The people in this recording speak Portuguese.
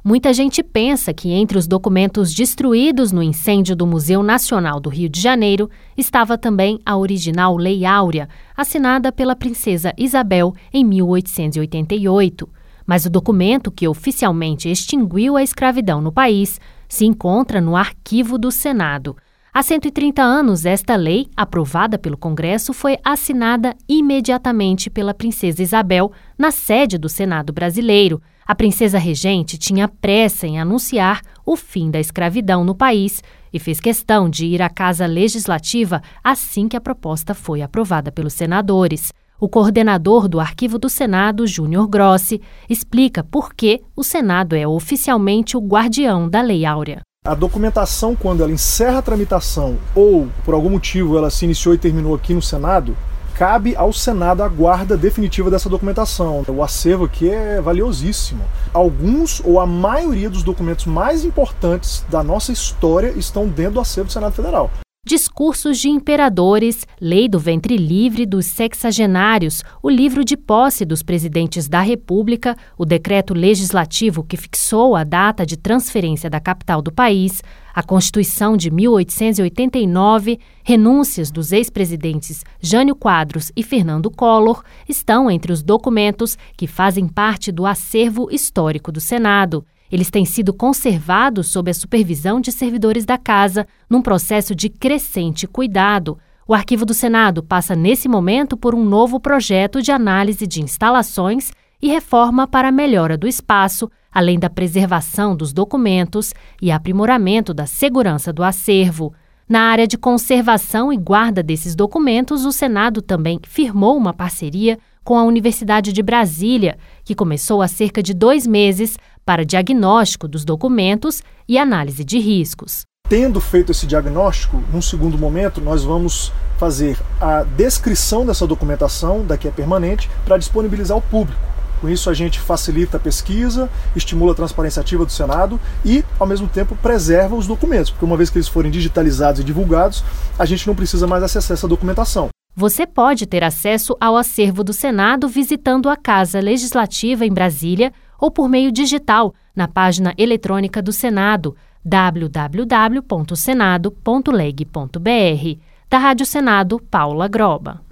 Muita gente pensa que entre os documentos destruídos no incêndio do Museu Nacional do Rio de Janeiro estava também a original Lei Áurea, assinada pela princesa Isabel em 1888. Mas o documento que oficialmente extinguiu a escravidão no país se encontra no arquivo do Senado. Há 130 anos, esta lei, aprovada pelo Congresso, foi assinada imediatamente pela princesa Isabel na sede do Senado brasileiro. A princesa regente tinha pressa em anunciar o fim da escravidão no país e fez questão de ir à Casa Legislativa assim que a proposta foi aprovada pelos senadores. O coordenador do Arquivo do Senado, Júnior Grossi, explica por que o Senado é oficialmente o guardião da Lei Áurea. A documentação, quando ela encerra a tramitação ou, por algum motivo, ela se iniciou e terminou aqui no Senado, cabe ao Senado a guarda definitiva dessa documentação. O acervo aqui é valiosíssimo. Alguns ou a maioria dos documentos mais importantes da nossa história estão dentro do acervo do Senado Federal. Discursos de imperadores, Lei do Ventre Livre dos Sexagenários, o livro de posse dos presidentes da República, o decreto legislativo que fixou a data de transferência da capital do país, a Constituição de 1889, renúncias dos ex-presidentes Jânio Quadros e Fernando Collor estão entre os documentos que fazem parte do acervo histórico do Senado. Eles têm sido conservados sob a supervisão de servidores da Casa, num processo de crescente cuidado. O Arquivo do Senado passa, nesse momento, por um novo projeto de análise de instalações e reforma para a melhora do espaço, além da preservação dos documentos e aprimoramento da segurança do acervo. Na área de conservação e guarda desses documentos, o Senado também firmou uma parceria com a Universidade de Brasília, que começou há cerca de 2 meses para diagnóstico dos documentos e análise de riscos. Tendo feito esse diagnóstico, num segundo momento, nós vamos fazer a descrição dessa documentação, da que é permanente, para disponibilizar ao público. Com isso, a gente facilita a pesquisa, estimula a transparência ativa do Senado e, ao mesmo tempo, preserva os documentos, porque uma vez que eles forem digitalizados e divulgados, a gente não precisa mais acessar essa documentação. Você pode ter acesso ao acervo do Senado visitando a Casa Legislativa em Brasília ou por meio digital na página eletrônica do Senado, www.senado.leg.br. Da Rádio Senado, Paula Groba.